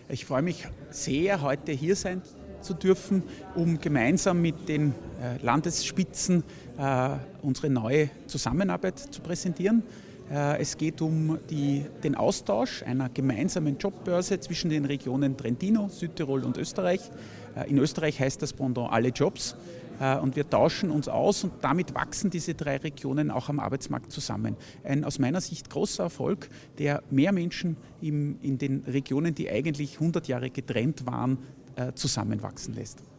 Ich freue mich sehr, heute hier sein zu dürfen, um gemeinsam mit den Landesspitzen unsere neue Zusammenarbeit zu präsentieren. Es geht um den Austausch einer gemeinsamen Jobbörse zwischen den Regionen Trentino, Südtirol und Österreich. In Österreich heißt das Pendant alle Jobs. Und wir tauschen uns aus und damit wachsen diese drei Regionen auch am Arbeitsmarkt zusammen. Ein aus meiner Sicht großer Erfolg, der mehr Menschen in den Regionen, die eigentlich 100 Jahre getrennt waren, zusammenwachsen lässt.